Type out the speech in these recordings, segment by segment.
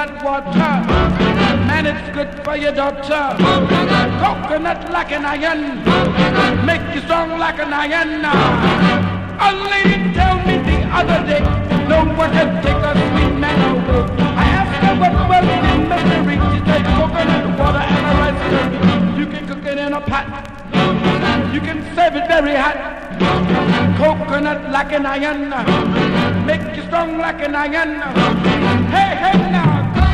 coconut water. Man, it's good for your daughter. Coconut like an iron, make you strong like an iron. A lady told me the other day, no one can take a sweet man away. I asked her what was the mystery. She said coconut water and a rice curry. You can cook it in a pot, you can serve it very hot. Coconut like an iron, make you strong like an iron. Hey, hey now.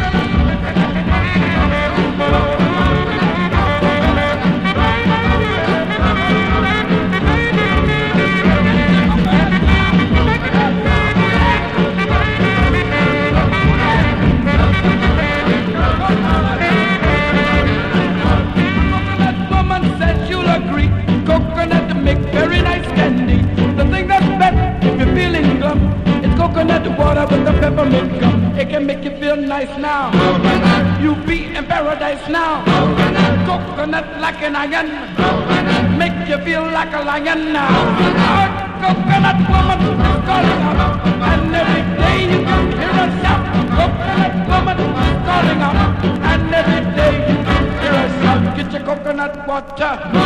Coconut to make very nice candy. The thing that's best if you're feeling glum is coconut water with the peppermint gum. It can make you feel nice now. You be in paradise now. Coconut like an iron, make you feel like a lion now. Coconut woman is calling out, and every day you can hear us shout. Coconut woman is calling out, and every day you can hear us shout. Get your coconut water.